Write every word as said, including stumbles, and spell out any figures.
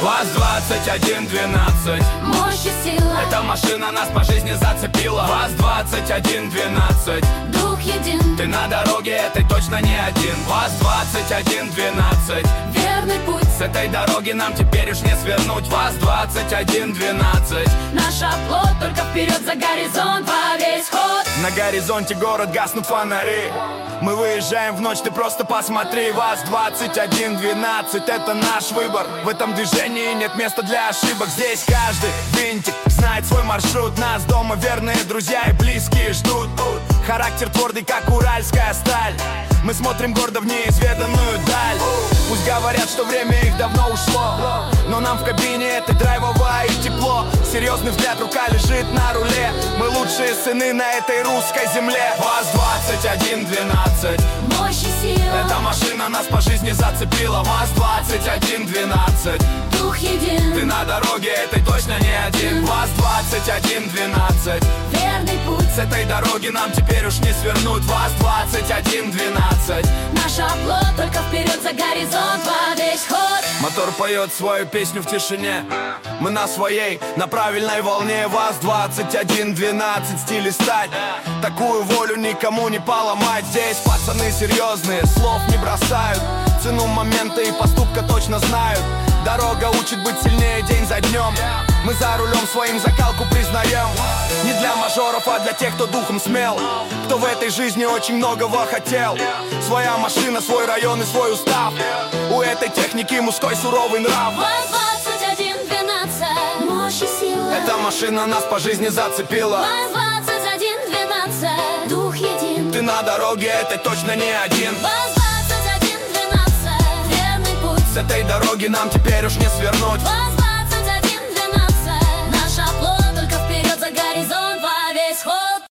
ВАЗ двадцать один двенадцать. Мощь и сила, эта машина нас по жизни зацепила. ВАЗ двадцать один двенадцать. дух един, ты на дороге этой точно не один. ВАЗ двадцать один двенадцать. верный путь, с этой дороги нам теперь уж не свернуть. ВАЗ двадцать один двенадцать. наш оплот, только вперед за горизонт во весь ход. На горизонте город, гаснут фонари. Мы выезжаем в ночь, ты просто посмотри. ВАЗ двадцать один двенадцать, это наш выбор. В этом движении нет места для ошибок. Здесь каждый винтик знает свой маршрут. Нас дома верные друзья и близкие ждут. Характер твердый, как уральская сталь. Мы смотрим гордо в неизведанную даль. Пусть говорят, что время их давно ушло, но нам в кабине этой драйвовое и тепло. Серьезный взгляд, рука лежит на руле. Мы лучшие сыны на этой русской земле. ВАЗ двадцать один двенадцать. Мощь и сила, эта машина нас по жизни зацепила. ВАЗ двадцать один двенадцать. дух един, ты на дороге этой точно не один. ВАЗ двадцать один двенадцать. верный путь, с этой дороги нам теперь уж не свернуть. ВАЗ двадцать один двенадцать. наш оплот, только вперед за горизонт во весь ход. Мотор поет свою песню в тишине. Мы на своей, на правильной волне. ВАЗ двадцать один двенадцать, стиль и стать. Такую волю никому не поломать. Здесь пацаны серьезные, слов не бросают. Цену момента и поступка точно знают. Дорога учит быть сильнее день за днем. Мы за рулем своим закалку признаем. Не для мажоров, а для тех, кто духом смел, кто в этой жизни очень многого хотел. Своя машина, свой район и свой устав. У этой техники мужской суровый нрав. ВАЗ двадцать один двенадцать. Мощь и сила, эта машина нас по жизни зацепила. ВАЗ двадцать один двенадцать. дух един, ты на дороге этой точно не один. ВАЗ двадцать один двенадцать. верный путь, с этой дороги нам теперь уж не свернуть. ВАЗ